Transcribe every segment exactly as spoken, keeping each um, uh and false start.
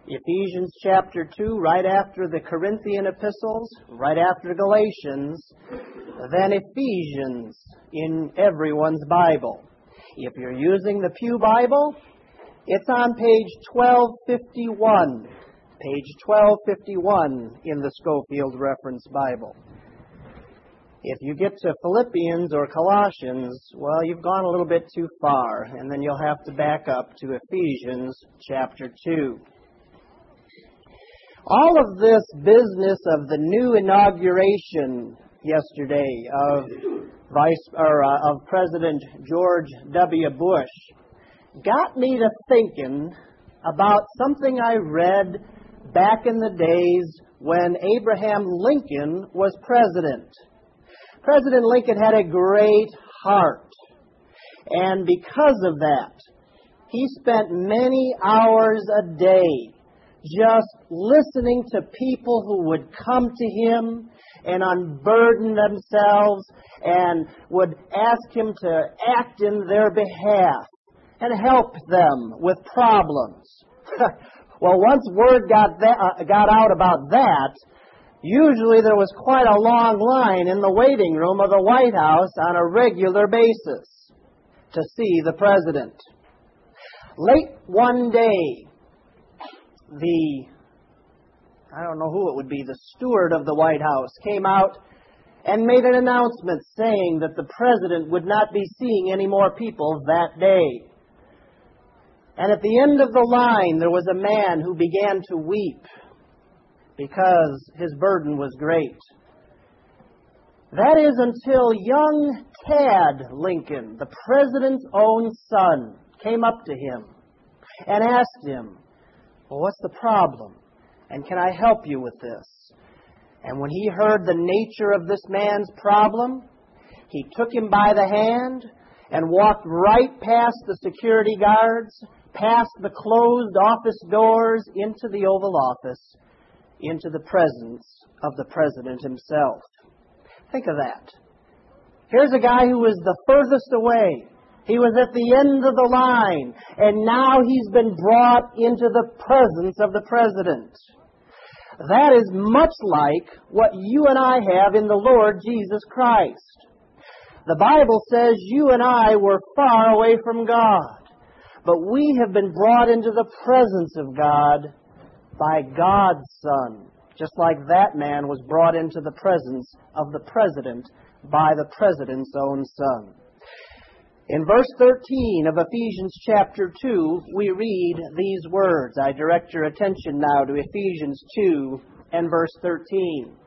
Ephesians chapter two, right after the Corinthian epistles, right after Galatians, then Ephesians in everyone's Bible. If you're using the Pew Bible, it's on page twelve fifty-one. Page twelve fifty-one in the Scofield Reference Bible. If you get to Philippians or Colossians, well, you've gone a little bit too far, and then you'll have to back up to Ephesians chapter two. All of this business of the new inauguration yesterday of Vice or uh, of President George W. Bush got me to thinking about something I read back in the days when Abraham Lincoln was president. President Lincoln had a great heart, and because of that, he spent many hours a day just listening to people who would come to him and unburden themselves and would ask him to act in their behalf and help them with problems. Well, once word got that, uh, got out about that, usually there was quite a long line in the waiting room of the White House on a regular basis to see the president. Late one day, the, I don't know who it would be, the steward of the White House came out and made an announcement saying that the president would not be seeing any more people that day. And at the end of the line, there was a man who began to weep because his burden was great. That is until young Tad Lincoln, the president's own son, came up to him and asked him, "Well, what's the problem? And can I help you with this?" And when he heard the nature of this man's problem, he took him by the hand and walked right past the security guards, past the closed office doors, into the Oval Office, into the presence of the president himself. Think of that. Here's a guy who was the furthest away. He was at the end of the line, and now he's been brought into the presence of the president. That is much like what you and I have in the Lord Jesus Christ. The Bible says you and I were far away from God, but we have been brought into the presence of God by God's Son, just like that man was brought into the presence of the president by the president's own Son. In verse thirteen of Ephesians chapter two, we read these words. I direct your attention now to Ephesians two and verse thirteen.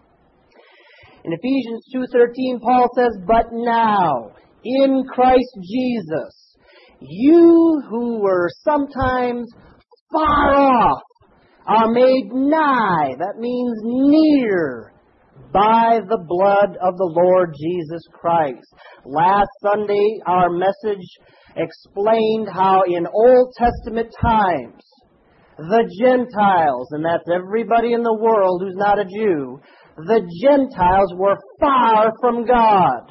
In Ephesians two thirteen, Paul says, "But now, in Christ Jesus, you who were sometimes far off are made nigh," that means near, "by the blood of the Lord Jesus Christ." Last Sunday, our message explained how in Old Testament times, the Gentiles, and that's everybody in the world who's not a Jew, the Gentiles were far from God.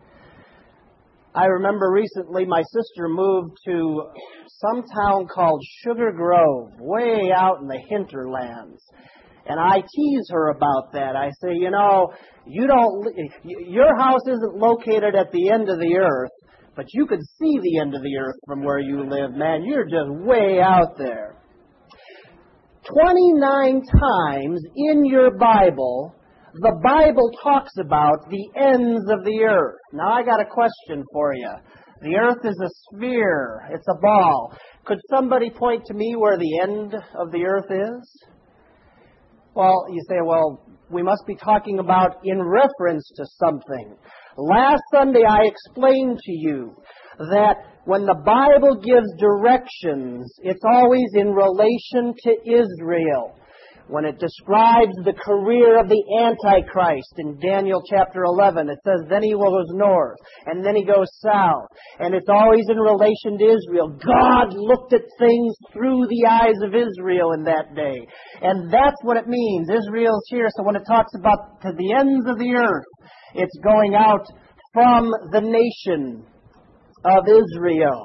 I remember recently my sister moved to some town called Sugar Grove, way out in the hinterlands. And I tease her about that. I say, you know, you don't, your house isn't located at the end of the earth, but you could see the end of the earth from where you live, man. You're just way out there. twenty-nine times in your Bible, the Bible talks about the ends of the earth. Now, I got a question for you. The earth is a sphere. It's a ball. Could somebody point to me where the end of the earth is? Well, you say, well, we must be talking about in reference to something. Last Sunday I explained to you that when the Bible gives directions, it's always in relation to Israel. When it describes the career of the Antichrist in Daniel chapter eleven, it says, then he goes north, and then he goes south. And it's always in relation to Israel. God looked at things through the eyes of Israel in that day. And that's what it means. Israel's here, so when it talks about to the ends of the earth, it's going out from the nation of Israel.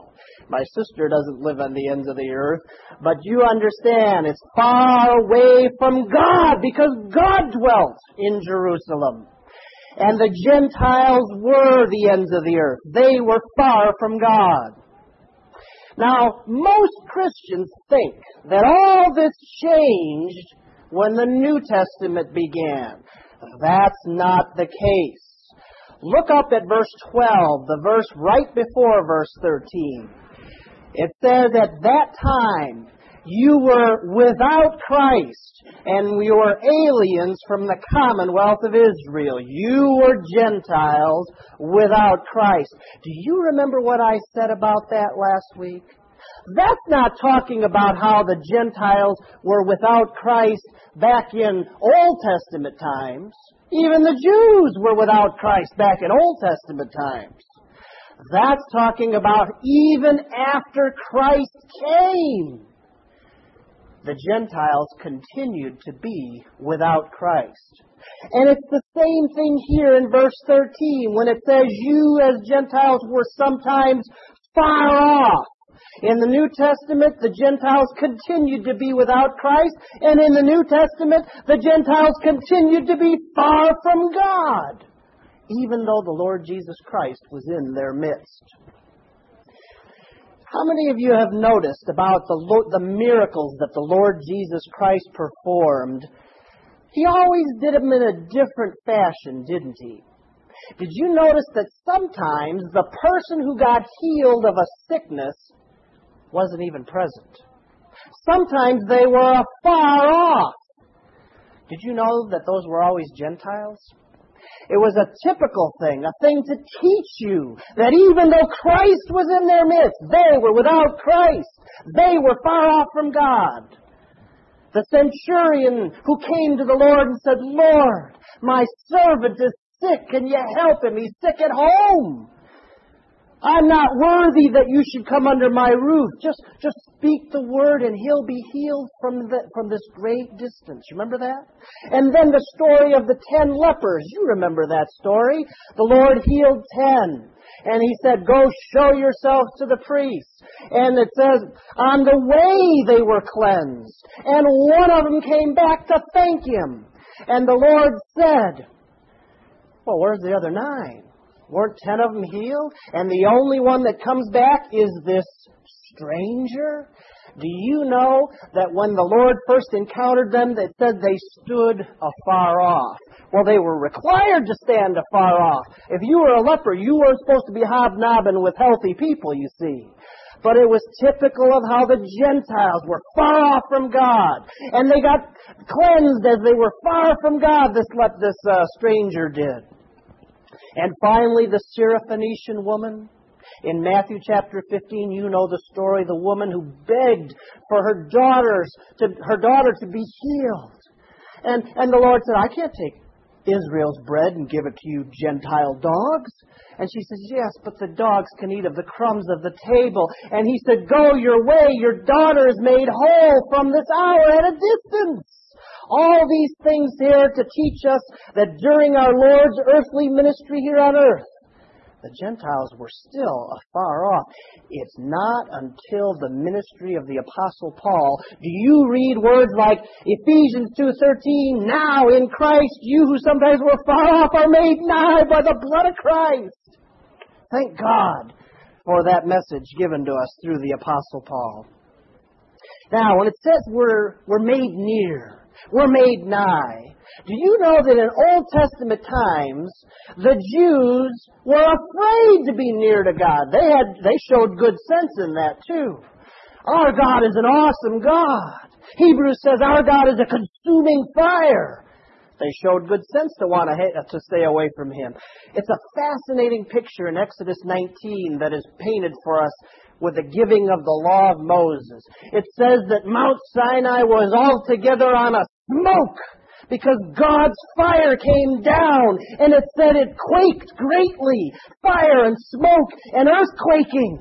My sister doesn't live on the ends of the earth, but you understand it's far away from God because God dwelt in Jerusalem. And the Gentiles were the ends of the earth. They were far from God. Now, most Christians think that all this changed when the New Testament began. That's not the case. Look up at verse twelve, the verse right before verse thirteen. It says, at that time you were without Christ, and we were aliens from the commonwealth of Israel. You were Gentiles without Christ. Do you remember what I said about that last week? That's not talking about how the Gentiles were without Christ back in Old Testament times. Even the Jews were without Christ back in Old Testament times. That's talking about even after Christ came, the Gentiles continued to be without Christ. And it's the same thing here in verse thirteen when it says, you as Gentiles were sometimes far off. In the New Testament, the Gentiles continued to be without Christ, and in the New Testament, the Gentiles continued to be far from God, even though the Lord Jesus Christ was in their midst. How many of you have noticed about the, the miracles that the Lord Jesus Christ performed? He always did them in a different fashion, didn't he? Did you notice that sometimes the person who got healed of a sickness wasn't even present? Sometimes they were afar off. Did you know that those were always Gentiles? It was a typical thing, a thing to teach you that even though Christ was in their midst, they were without Christ. They were far off from God. The centurion who came to the Lord and said, Lord, my servant is sick. Can you help him? He's sick at home. I'm not worthy that you should come under my roof. Just, just speak the word and he'll be healed from the, from this great distance. You remember that? And then the story of the ten lepers. You remember that story. The Lord healed ten. And he said, go show yourselves to the priests. And it says, on the way they were cleansed. And one of them came back to thank him. And the Lord said, well, where's the other nine? Weren't ten of them healed? And the only one that comes back is this stranger? Do you know that when the Lord first encountered them, it said they stood afar off? Well, they were required to stand afar off. If you were a leper, you weren't supposed to be hobnobbing with healthy people, you see. But it was typical of how the Gentiles were far off from God. And they got cleansed as they were far from God, this, this uh, stranger did. And finally, the Syrophoenician woman. In Matthew chapter fifteen, you know the story, the woman who begged for her daughters to, her daughter to be healed. And, and the Lord said, I can't take Israel's bread and give it to you Gentile dogs. And she says, yes, but the dogs can eat of the crumbs of the table. And he said, go your way, your daughter is made whole from this hour at a distance. All these things here to teach us that during our Lord's earthly ministry here on earth, the Gentiles were still afar off. It's not until the ministry of the Apostle Paul do you read words like Ephesians two thirteen, now in Christ you who sometimes were far off are made nigh by the blood of Christ. Thank God for that message given to us through the Apostle Paul. Now, when it says we're, we're made near, we're made nigh. Do you know that in Old Testament times, the Jews were afraid to be near to God? They had, they showed good sense in that too. Our God is an awesome God. Hebrews says our God is a consuming fire. They showed good sense to want to, to stay away from Him. It's a fascinating picture in Exodus nineteen that is painted for us with the giving of the law of Moses. It says that Mount Sinai was altogether on a smoke because God's fire came down, and it said it quaked greatly, fire and smoke and earthquaking.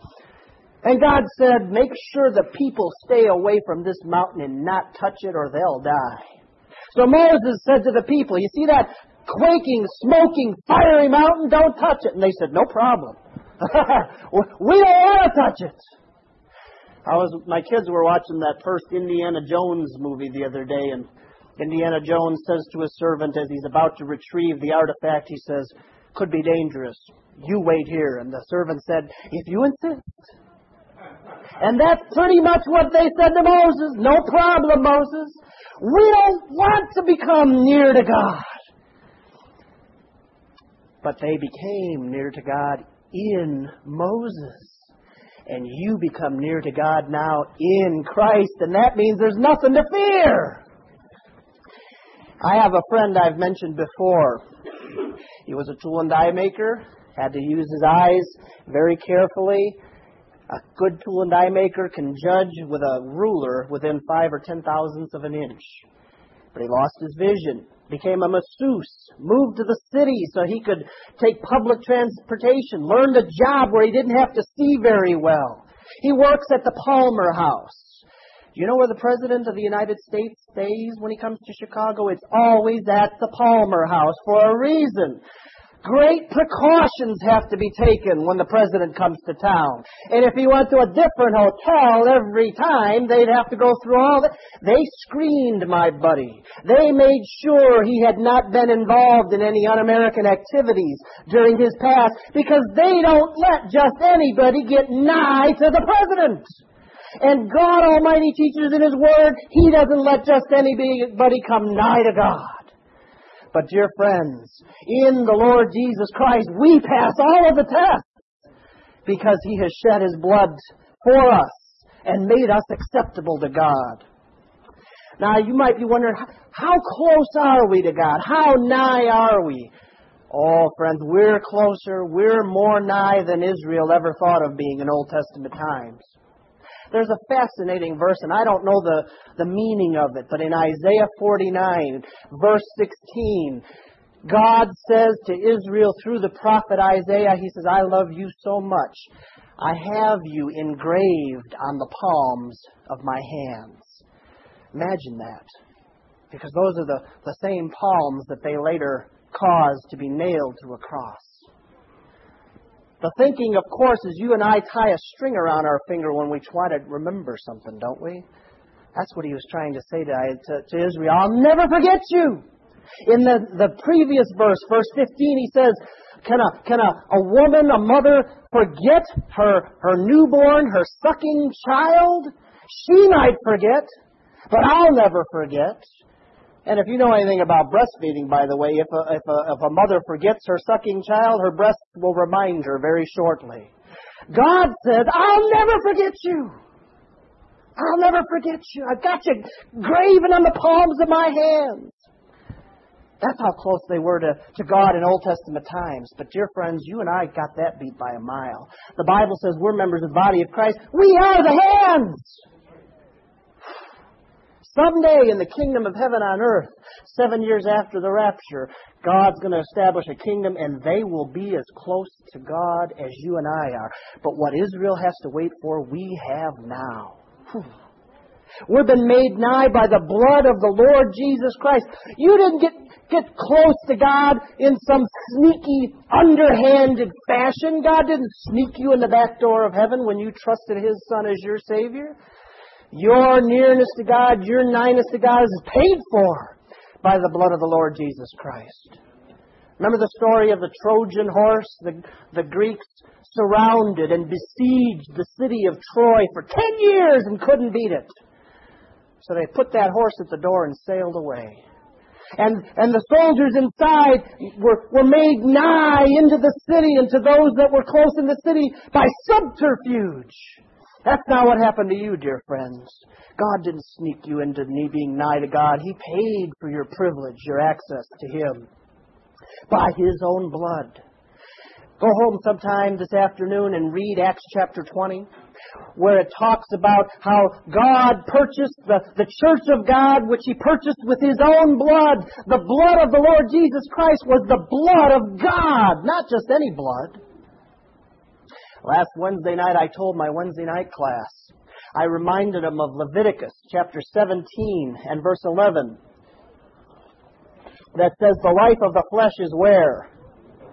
And God said, make sure the people stay away from this mountain and not touch it or they'll die. So Moses said to the people, you see that quaking, smoking, fiery mountain? Don't touch it. And they said, no problem. We don't want to touch it. I was, my kids were watching that first Indiana Jones movie the other day, and Indiana Jones says to his servant as he's about to retrieve the artifact, he says, "Could be dangerous. You wait here." And the servant said, "If you insist." And that's pretty much what they said to Moses. "No problem, Moses. We don't want to become near to God." But they became near to God in Moses. And you become near to God now in Christ. And that means there's nothing to fear. I have a friend I've mentioned before. He was a tool and die maker. Had to use his eyes very carefully. A good tool and die maker can judge with a ruler within five or ten thousandths of an inch. But he lost his vision, became a masseuse, moved to the city so he could take public transportation, learned a job where he didn't have to see very well. He works at the Palmer House. Do you know where the President of the United States stays when he comes to Chicago? It's always at the Palmer House for a reason. Great precautions have to be taken when the President comes to town. And if he went to a different hotel every time, they'd have to go through all that. They screened my buddy. They made sure he had not been involved in any un-American activities during his past, because they don't let just anybody get nigh to the President. And God Almighty teaches in His Word, He doesn't let just anybody come nigh to God. But dear friends, in the Lord Jesus Christ, we pass all of the tests because He has shed His blood for us and made us acceptable to God. Now, you might be wondering, how close are we to God? How nigh are we? Oh, friends, we're closer, we're more nigh than Israel ever thought of being in Old Testament times. There's a fascinating verse, and I don't know the, the meaning of it, but in Isaiah forty-nine, verse sixteen, God says to Israel through the prophet Isaiah, He says, "I love you so much. I have you engraved on the palms of my hands." Imagine that. Because those are the, the same palms that they later caused to be nailed to a cross. The thinking, of course, is you and I tie a string around our finger when we try to remember something, don't we? That's what He was trying to say to, to, to Israel. "I'll never forget you." In the, the previous verse, verse fifteen, He says, can a, can a, a woman, a mother, forget her, her newborn, her sucking child? She might forget, but I'll never forget. And if you know anything about breastfeeding, by the way, if a, if a, if a mother forgets her sucking child, her breast will remind her very shortly. God says, "I'll never forget you. I'll never forget you. I've got you graven on the palms of my hands." That's how close they were to, to God in Old Testament times. But dear friends, you and I got that beat by a mile. The Bible says we're members of the body of Christ. We are the hands. Someday in the kingdom of heaven on earth, seven years after the rapture, God's going to establish a kingdom, and they will be as close to God as you and I are. But what Israel has to wait for, we have now. Whew. We've been made nigh by the blood of the Lord Jesus Christ. You didn't get, get close to God in some sneaky, underhanded fashion. God didn't sneak you in the back door of heaven when you trusted His Son as your Savior. Your nearness to God, your nighness to God is paid for by the blood of the Lord Jesus Christ. Remember the story of the Trojan horse? The, the Greeks surrounded and besieged the city of Troy for ten years and couldn't beat it. So they put that horse at the door and sailed away. And, and the soldiers inside were, were made nigh into the city and to those that were close in the city by subterfuge. That's not what happened to you, dear friends. God didn't sneak you into being nigh to God. He paid for your privilege, your access to Him, by His own blood. Go home sometime this afternoon and read Acts chapter twenty, where it talks about how God purchased the, the church of God, which He purchased with His own blood. The blood of the Lord Jesus Christ was the blood of God, not just any blood. Last Wednesday night, I told my Wednesday night class, I reminded them of Leviticus chapter seventeen and verse eleven that says the life of the flesh is where?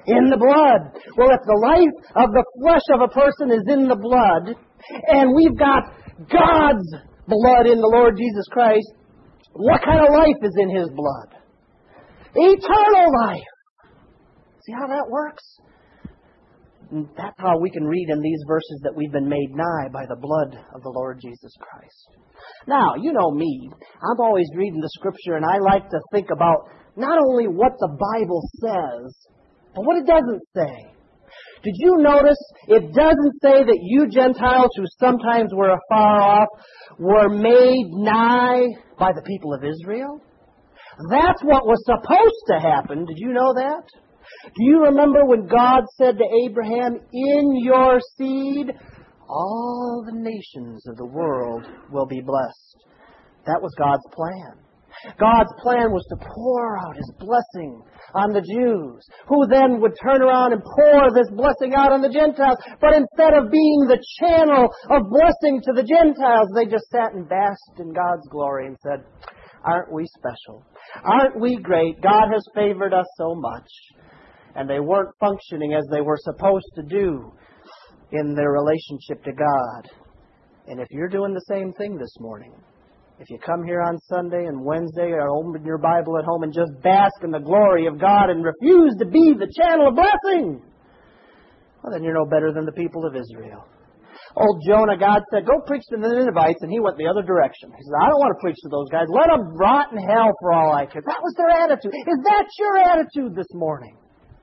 in the blood. Well, if the life of the flesh of a person is in the blood, and we've got God's blood in the Lord Jesus Christ, what kind of life is in His blood? Eternal life. See how that works? That's how we can read in these verses that we've been made nigh by the blood of the Lord Jesus Christ. Now, you know me. I'm always reading the Scripture, and I like to think about not only what the Bible says, but what it doesn't say. Did you notice it doesn't say that you Gentiles who sometimes were afar off were made nigh by the people of Israel? That's what was supposed to happen. Did you know that? Do you remember when God said to Abraham, in your seed, all the nations of the world will be blessed? That was God's plan. God's plan was to pour out His blessing on the Jews, who then would turn around and pour this blessing out on the Gentiles. But instead of being the channel of blessing to the Gentiles, they just sat and basked in God's glory and said, aren't we special? Aren't we great? God has favored us so much. And they weren't functioning as they were supposed to do in their relationship to God. And if you're doing the same thing this morning, if you come here on Sunday and Wednesday or open your Bible at home and just bask in the glory of God and refuse to be the channel of blessing, well, then you're no better than the people of Israel. Old Jonah, God said, go preach to the Ninevites, and he went the other direction. He said, I don't want to preach to those guys. Let them rot in hell for all I care. That was their attitude. Is that your attitude this morning?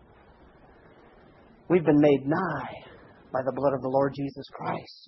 We've been made nigh by the blood of the Lord Jesus Christ.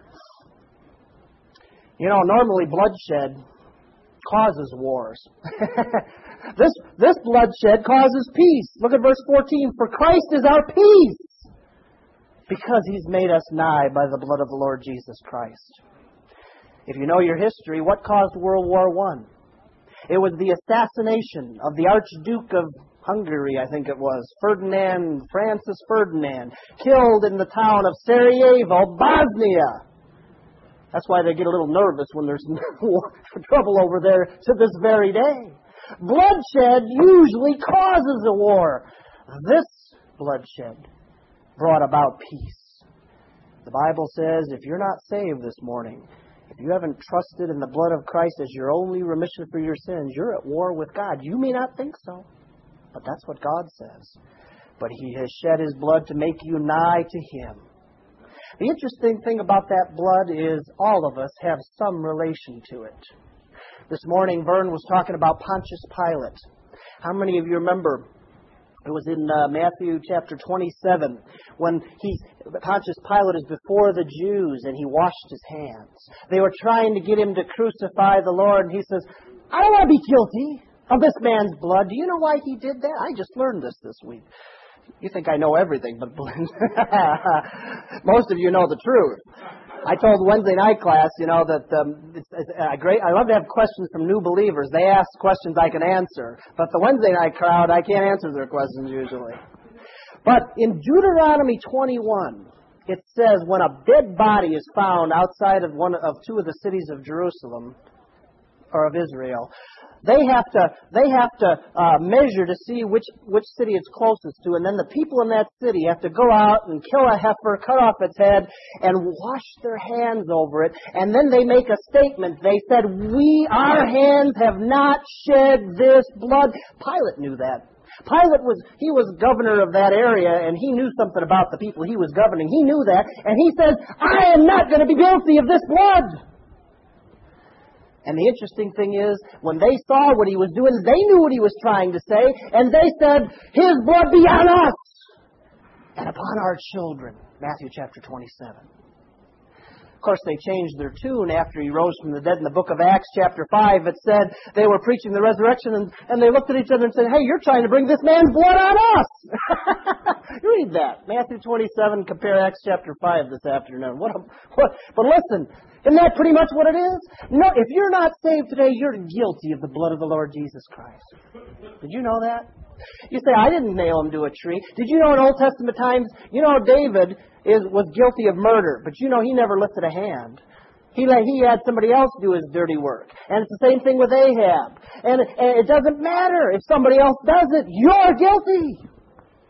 You know, normally bloodshed causes wars. this, this bloodshed causes peace. Look at verse fourteen. For Christ is our peace, because He's made us nigh by the blood of the Lord Jesus Christ. If you know your history, what caused World War One? It was the assassination of the Archduke of Hungary, I think it was, Ferdinand, Francis Ferdinand, killed in the town of Sarajevo, Bosnia. That's why they get a little nervous when there's trouble over there to this very day. Bloodshed usually causes a war. This bloodshed brought about peace. The Bible says if you're not saved this morning, if you haven't trusted in the blood of Christ as your only remission for your sins, you're at war with God. You may not think so, but that's what God says. But He has shed His blood to make you nigh to Him. The interesting thing about that blood is all of us have some relation to it. This morning, Vern was talking about Pontius Pilate. How many of you remember? It was in uh, Matthew chapter twenty-seven when he, Pontius Pilate is before the Jews and he washed his hands. They were trying to get him to crucify the Lord, and he says, I don't want to be guilty of this man's blood. Do you know why he did that? I just learned this this week. You think I know everything, but most of you know the truth. I told Wednesday night class, you know, that um, it's, it's uh, great. I love to have questions from new believers. They ask questions I can answer. But the Wednesday night crowd, I can't answer their questions usually. But in Deuteronomy twenty-one, it says when a dead body is found outside of one of two of the cities of Jerusalem or of Israel, they have to they have to uh, measure to see which which city it's closest to, and then the people in that city have to go out and kill a heifer, cut off its head, and wash their hands over it, and then they make a statement. They said, "We, our hands have not shed this blood." Pilate knew that. Pilate was he was governor of that area, and he knew something about the people he was governing. He knew that, and he says, "I am not going to be guilty of this blood." And the interesting thing is, when they saw what he was doing, they knew what he was trying to say, and they said, His blood be on us and upon our children. Matthew chapter twenty-seven. Of course, they changed their tune after he rose from the dead. In the book of Acts chapter five, it said they were preaching the resurrection, and, and they looked at each other and said, hey, you're trying to bring this man's blood on us. Read that. Matthew twenty-seven, compare Acts chapter five this afternoon. What? A, what? But listen, isn't that pretty much what it is? No, if you're not saved today, you're guilty of the blood of the Lord Jesus Christ. Did you know that? You say, I didn't nail him to a tree. Did you know in Old Testament times, you know, David is was guilty of murder, but you know he never lifted a hand. He let, he had somebody else do his dirty work. And it's the same thing with Ahab. And, and it doesn't matter if somebody else does it. You're guilty.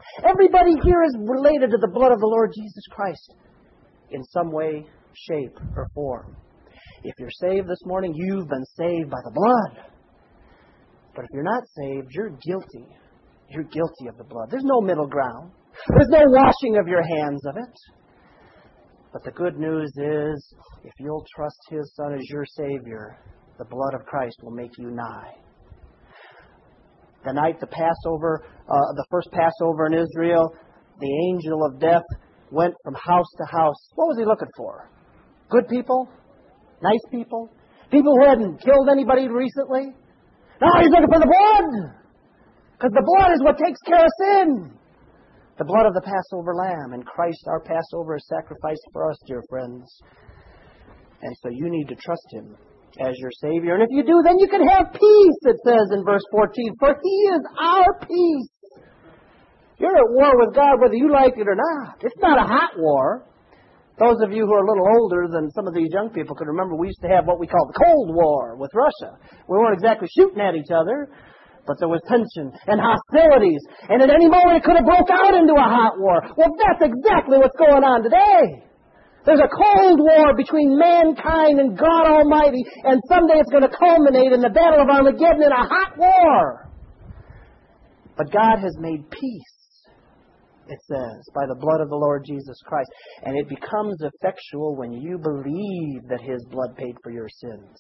Everybody here is related to the blood of the Lord Jesus Christ in some way, shape, or form. If you're saved this morning, you've been saved by the blood. But if you're not saved, you're guilty. You're guilty of the blood. There's no middle ground. There's no washing of your hands of it. But the good news is, if you'll trust His Son as your Savior, the blood of Christ will make you nigh. The night the Passover, uh, the first Passover in Israel, the angel of death went from house to house. What was he looking for? Good people? Nice people? People who hadn't killed anybody recently? No, he's looking for the blood! Because the blood is what takes care of sin. The blood of the Passover lamb. And Christ, our Passover, is sacrificed for us, dear friends. And so you need to trust Him as your Savior. And if you do, then you can have peace, it says in verse fourteen. For He is our peace. You're at war with God whether you like it or not. It's not a hot war. Those of you who are a little older than some of these young people can remember we used to have what we call the Cold War with Russia. We weren't exactly shooting at each other, but there was tension and hostilities. And at any moment it could have broke out into a hot war. Well, that's exactly what's going on today. There's a cold war between mankind and God Almighty, and someday it's going to culminate in the Battle of Armageddon in a hot war. But God has made peace, it says, by the blood of the Lord Jesus Christ. And it becomes effectual when you believe that His blood paid for your sins.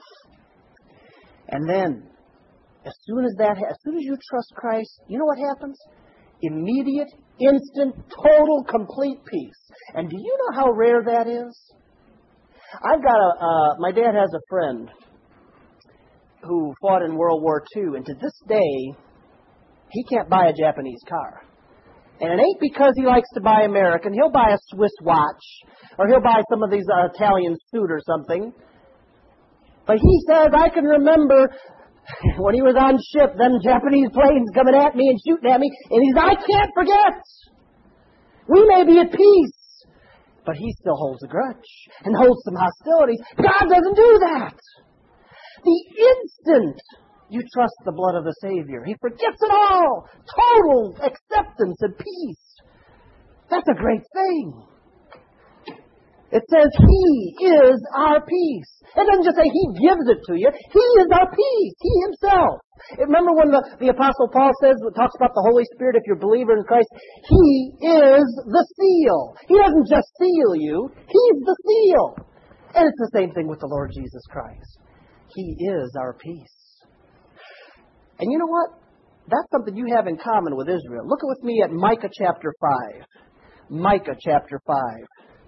And then, as soon as that, as soon as you trust Christ, you know what happens? Immediate, instant, total, complete peace. And do you know how rare that is? I've got a, uh, my dad has a friend who fought in World War Two, and to this day, he can't buy a Japanese car. And it ain't because he likes to buy American. He'll buy a Swiss watch, or he'll buy some of these uh, Italian suit or something. But he says, I can remember when he was on ship, them Japanese planes coming at me and shooting at me, and he says, I can't forget. We may be at peace, but he still holds a grudge and holds some hostilities. God doesn't do that. The instant you trust the blood of the Savior, He forgets it all. Total acceptance and peace. That's a great thing. It says He is our peace. It doesn't just say He gives it to you. He is our peace. He Himself. Remember when the, the Apostle Paul says, talks about the Holy Spirit, if you're a believer in Christ, He is the seal. He doesn't just seal you. He's the seal. And it's the same thing with the Lord Jesus Christ. He is our peace. And you know what? That's something you have in common with Israel. Look with me at Micah chapter five. Micah chapter five.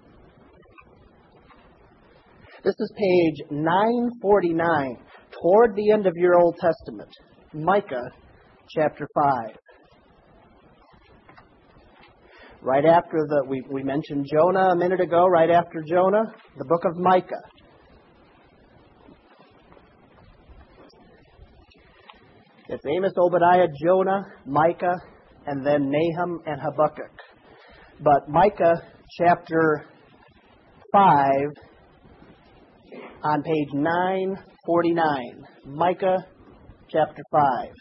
This is page nine forty-nine, toward the end of your Old Testament. Micah chapter five. Right after the, we, we mentioned Jonah a minute ago, right after Jonah, the book of Micah. It's Amos, Obadiah, Jonah, Micah, and then Nahum and Habakkuk. But Micah chapter five on page nine forty-nine. Micah chapter five.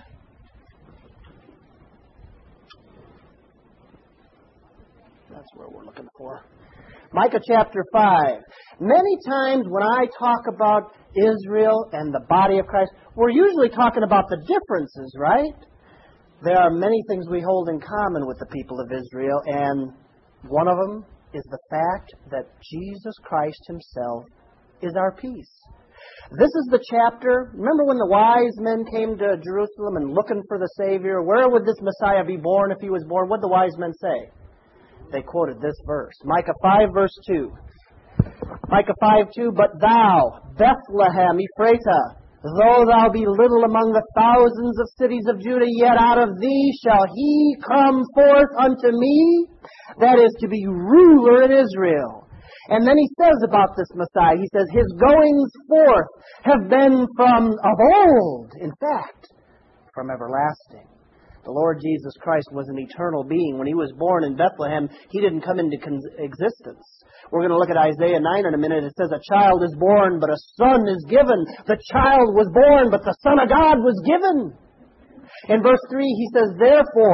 That's where we're looking for. Micah chapter five. Many times when I talk about Israel and the body of Christ, we're usually talking about the differences, right? There are many things we hold in common with the people of Israel, and one of them is the fact that Jesus Christ Himself is our peace. This is the chapter, remember when the wise men came to Jerusalem and looking for the Savior? Where would this Messiah be born if He was born? What did the wise men say? They quoted this verse. Micah five verse two. Micah five two, But thou, Bethlehem Ephratah, though thou be little among the thousands of cities of Judah, yet out of thee shall He come forth unto me, that is to be ruler in Israel. And then He says about this Messiah, He says, His goings forth have been from of old, in fact, from everlasting. The Lord Jesus Christ was an eternal being. When He was born in Bethlehem, He didn't come into existence. We're going to look at Isaiah nine in a minute. It says, a child is born, but a son is given. The child was born, but the Son of God was given. In verse three, He says, Therefore,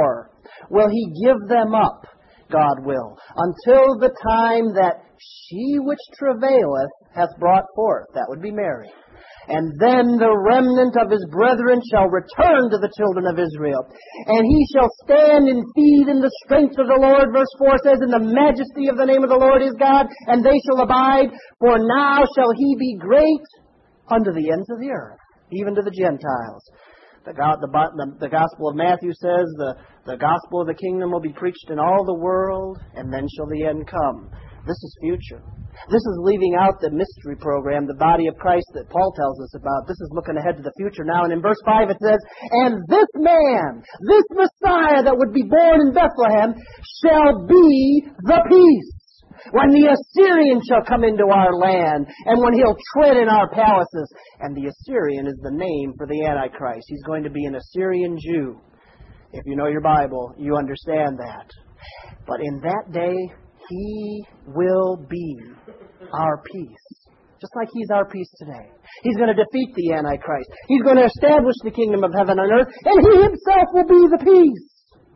will He give them up, God will, until the time that she which travaileth hath brought forth. That would be Mary. And then the remnant of His brethren shall return to the children of Israel. And He shall stand and feed in the strength of the Lord. Verse four says, in the majesty of the name of the Lord his God, and they shall abide. For now shall He be great unto the ends of the earth, even to the Gentiles. The, God, the, the, the Gospel of Matthew says, the, the gospel of the kingdom will be preached in all the world, and then shall the end come. This is future. This is leaving out the mystery program, the body of Christ that Paul tells us about. This is looking ahead to the future now. And in verse five it says, and this man, this Messiah that would be born in Bethlehem, shall be the peace. When the Assyrian shall come into our land, and when he'll tread in our palaces. And the Assyrian is the name for the Antichrist. He's going to be an Assyrian Jew. If you know your Bible, you understand that. But in that day, He will be our peace. Just like He's our peace today. He's going to defeat the Antichrist. He's going to establish the kingdom of heaven on earth, and He Himself will be the peace.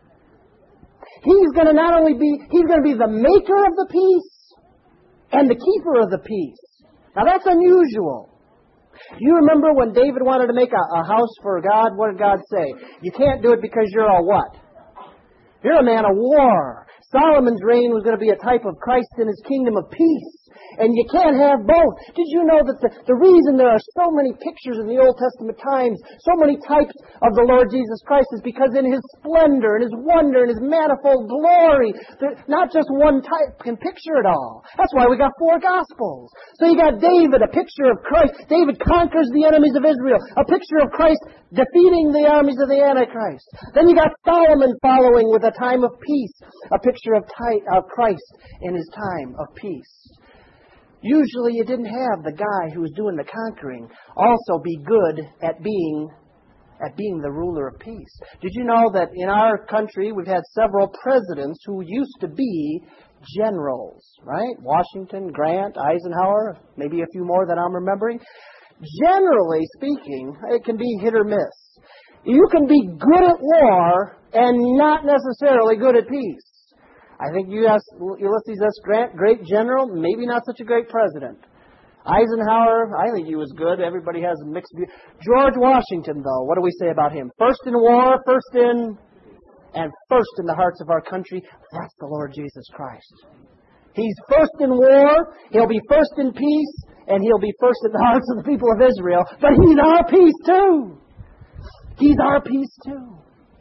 He's going to not only be, He's going to be the maker of the peace and the keeper of the peace. Now that's unusual. Do you remember when David wanted to make a, a house for God? What did God say? You can't do it because you're a what? You're a man of war. Solomon's reign was going to be a type of Christ in His kingdom of peace. And you can't have both. Did you know that the, the reason there are so many pictures in the Old Testament times, so many types of the Lord Jesus Christ, is because in His splendor and His wonder and His manifold glory, there, not just one type can picture it all. That's why we got four Gospels. So you got David, a picture of Christ. David conquers the enemies of Israel. A picture of Christ defeating the armies of the Antichrist. Then you got Solomon following with a time of peace. A picture of, ty- of Christ in His time of peace. Usually you didn't have the guy who was doing the conquering also be good at being at being the ruler of peace. Did you know that in our country we've had several presidents who used to be generals, right? Washington, Grant, Eisenhower, maybe a few more that I'm remembering. Generally speaking, it can be hit or miss. You can be good at war and not necessarily good at peace. I think Ulysses S. Grant, great general, maybe not such a great president. Eisenhower, I think he was good. Everybody has a mixed view. George Washington, though, what do we say about him? First in war, first in, and first in the hearts of our country. That's the Lord Jesus Christ. He's first in war, He'll be first in peace, and He'll be first in the hearts of the people of Israel. But He's our peace, too. He's our peace, too.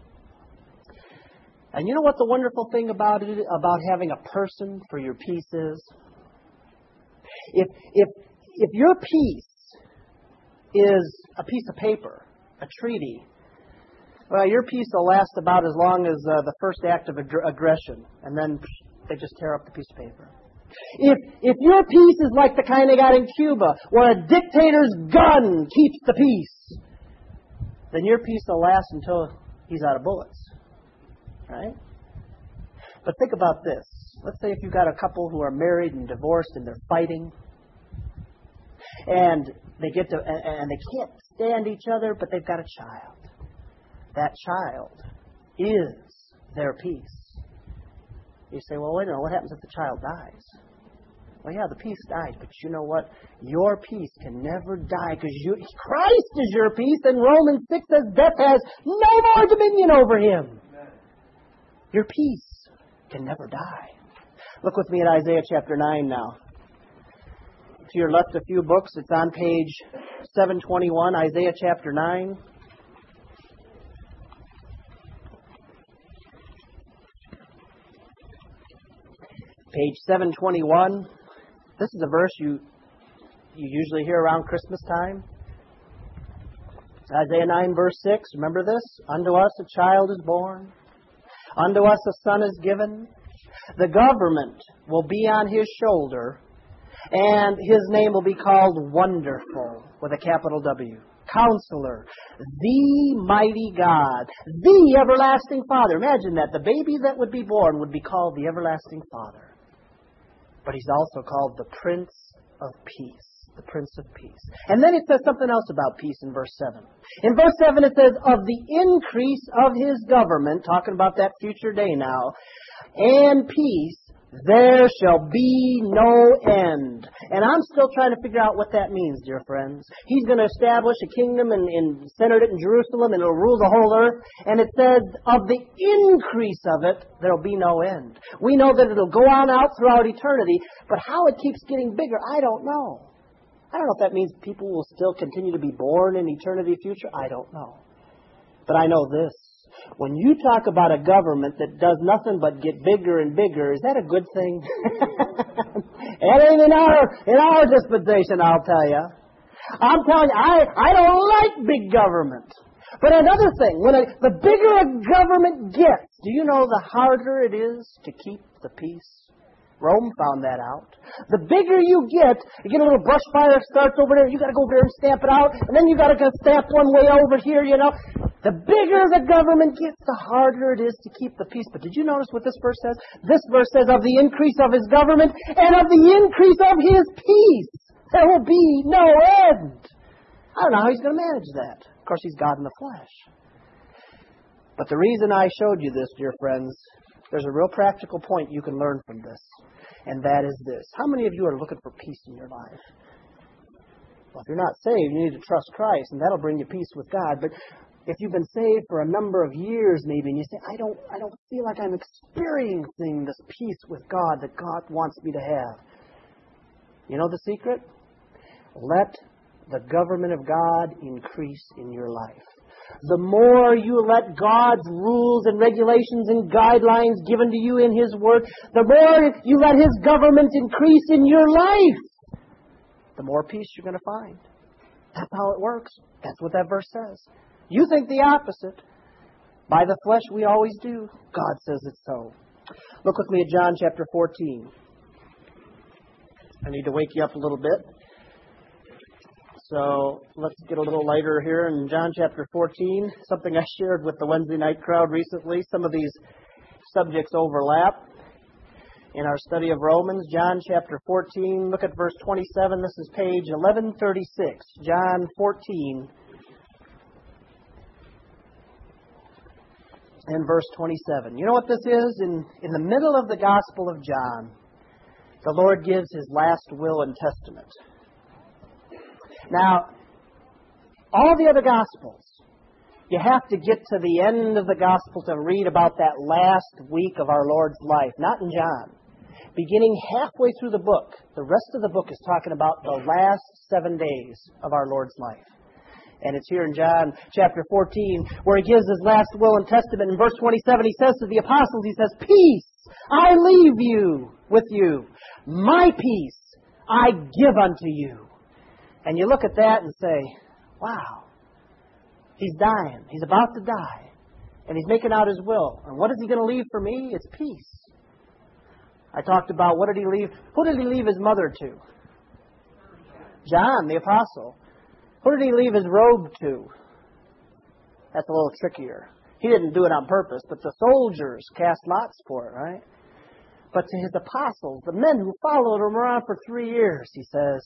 And you know what the wonderful thing about it, about having a person for your peace is? If if if your peace is a piece of paper, a treaty, well, your peace will last about as long as uh, the first act of ag- aggression, and then psh, they just tear up the piece of paper. If if your peace is like the kind they got in Cuba, where a dictator's gun keeps the peace, then your peace will last until he's out of bullets. Right? But think about this. Let's say if you've got a couple who are married and divorced and they're fighting, and they get to and they can't stand each other, but they've got a child. That child is their peace. You say, well, wait a minute, what happens if the child dies? Well, yeah, the peace dies, but you know what? Your peace can never die because you, Christ is your peace, and Romans six says death has no more dominion over Him. Your peace can never die. Look with me at Isaiah chapter nine now. To your left a few books. It's on page seven twenty-one, Isaiah chapter nine. Page seven twenty-one. This is a verse you you usually hear around Christmas time. Isaiah nine verse six. Remember this? Unto us a child is born. Unto us a son is given. The government will be on His shoulder, and His name will be called Wonderful, with a capital W. Counselor, the Mighty God, the Everlasting Father. Imagine that. The baby that would be born would be called the Everlasting Father. But He's also called the Prince of Peace. the Prince of Peace. And then it says something else about peace in verse seven. In verse seven it says, of the increase of His government, talking about that future day now, and peace, there shall be no end. And I'm still trying to figure out what that means, dear friends. He's going to establish a kingdom and, and center it in Jerusalem, and it'll rule the whole earth. And it says, of the increase of it, there'll be no end. We know that it'll go on out throughout eternity, but how it keeps getting bigger, I don't know. I don't know if that means people will still continue to be born in eternity future. I don't know. But I know this. When you talk about a government that does nothing but get bigger and bigger, is that a good thing? It ain't in our, in our dispensation, I'll tell you. I'm telling you, I, I don't like big government. But another thing, when a, the bigger a government gets, do you know the harder it is to keep the peace? Rome found that out. The bigger you get, you get a little brush fire starts over there, you got to go over there and stamp it out, and then you got to go stamp one way over here, you know. The bigger the government gets, the harder it is to keep the peace. But did you notice what this verse says? This verse says, of the increase of His government and of the increase of His peace, there will be no end. I don't know how He's going to manage that. Of course, He's God in the flesh. But the reason I showed you this, dear friends, there's a real practical point you can learn from this. And that is this. How many of you are looking for peace in your life? Well, if you're not saved, you need to trust Christ, and that'll bring you peace with God. But if you've been saved for a number of years maybe, and you say, I don't, I don't feel like I'm experiencing this peace with God that God wants me to have. You know the secret? Let the government of God increase in your life. The more you let God's rules and regulations and guidelines given to you in His Word, the more you let His government increase in your life, the more peace you're going to find. That's how it works. That's what that verse says. You think the opposite. By the flesh we always do. God says it's so. Look with me at John chapter fourteen. I need to wake you up a little bit. So let's get a little lighter here in John chapter fourteen. Something I shared with the Wednesday night crowd recently. Some of these subjects overlap in our study of Romans. John chapter fourteen. Look at verse twenty-seven. This is page eleven thirty-six. John fourteen. And verse twenty-seven. You know what this is? In, in the middle of the Gospel of John, the Lord gives His last will and testament. Now, all the other Gospels, you have to get to the end of the Gospel to read about that last week of our Lord's life. Not in John. Beginning halfway through the book, the rest of the book is talking about the last seven days of our Lord's life. And it's here in John chapter fourteen where He gives His last will and testament. In verse twenty-seven, He says to the apostles, He says, peace I leave you with you. My peace I give unto you. And you look at that and say, wow, He's dying. He's about to die. And He's making out His will. And what is He going to leave for me? It's peace. I talked about what did He leave? Who did He leave His mother to? John, the apostle. Who did He leave His robe to? That's a little trickier. He didn't do it on purpose, but the soldiers cast lots for it, right? But to His apostles, the men who followed Him around for three years, He says,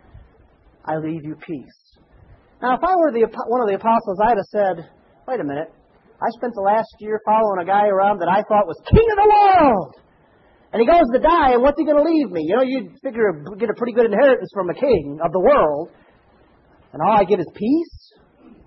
I leave you peace. Now, if I were the, one of the apostles, I'd have said, wait a minute, I spent the last year following a guy around that I thought was king of the world. And he goes to die, and what's he going to leave me? You know, you'd figure get a pretty good inheritance from a king of the world. And all I get is peace?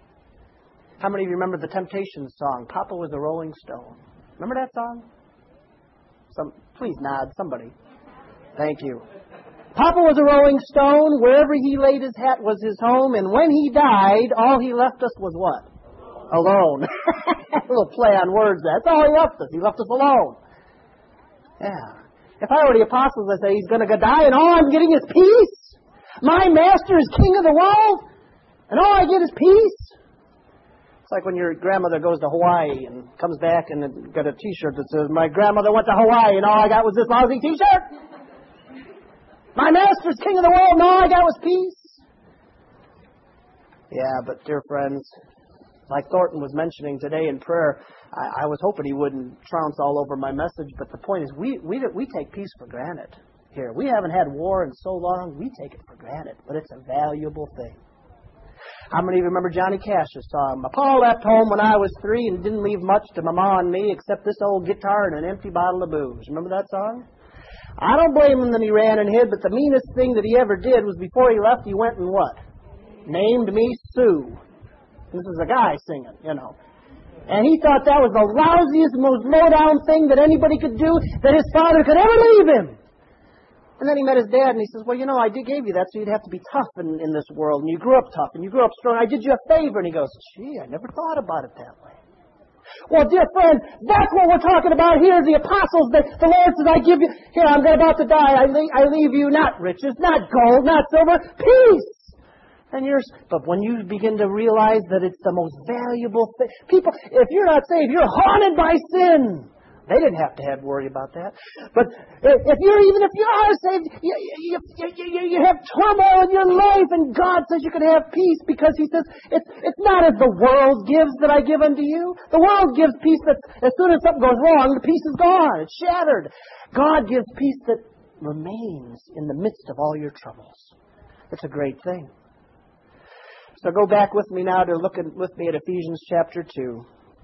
How many of you remember the Temptations song, Papa Was a Rolling Stone? Remember that song? Some, please nod, somebody. Thank you. Papa was a rolling stone. Wherever he laid his hat was his home. And when he died, all he left us was what? Alone. A little play on words. That's all he left us. He left us alone. Yeah. If I were the apostles, I'd say he's going to go die and all I'm getting is peace. My master is king of the world, and all I get is peace. It's like when your grandmother goes to Hawaii and comes back and got a T-shirt that says, my grandmother went to Hawaii and all I got was this lousy T-shirt. My master's king of the world and all I got was peace. Yeah, but dear friends, like Thornton was mentioning today in prayer, I, I was hoping he wouldn't trounce all over my message, but the point is we, we, we take peace for granted. here. We haven't had war in so long, we take it for granted, but it's a valuable thing. How many of you remember Johnny Cash's song? My pa left home when I was three and didn't leave much to my ma and me except this old guitar and an empty bottle of booze. Remember that song? I don't blame him that he ran and hid, but the meanest thing that he ever did was before he left, he went and what? Named me Sue. This is a guy singing, you know. And he thought that was the lousiest, most low-down thing that anybody could do, that his father could ever leave him. And then he met his dad, and he says, well, you know, I did gave you that so you'd have to be tough in, in this world. And you grew up tough, and you grew up strong. I did you a favor. And he goes, gee, I never thought about it that way. Well, dear friend, that's what we're talking about here. The apostles, that the Lord says, I give you, here, I'm about to die. I, le- I leave you not riches, not gold, not silver, peace. And you're, but when you begin to realize that it's the most valuable thing, people, if you're not saved, you're haunted by sin. They didn't have to have worry about that. But if you're, even if you are saved, you, you, you, you have turmoil in your life, and God says you can have peace because He says, it's, it's not as the world gives that I give unto you. The world gives peace that as soon as something goes wrong, the peace is gone. It's shattered. God gives peace that remains in the midst of all your troubles. It's a great thing. So go back with me now to look at, with me at Ephesians chapter two.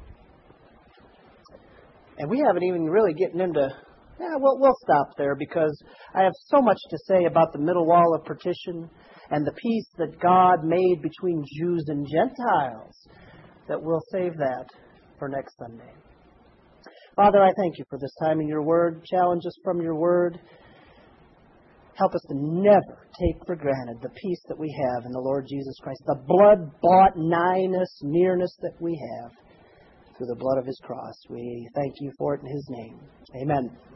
And we haven't even really getting into, yeah, we'll, we'll stop there because I have so much to say about the middle wall of partition and the peace that God made between Jews and Gentiles that we'll save that for next Sunday. Father, I thank you for this time in your word. Challenge us from your word. Help us to never take for granted the peace that we have in the Lord Jesus Christ, the blood-bought nighness, nearness that we have through the blood of His cross. We thank you for it in His name. Amen.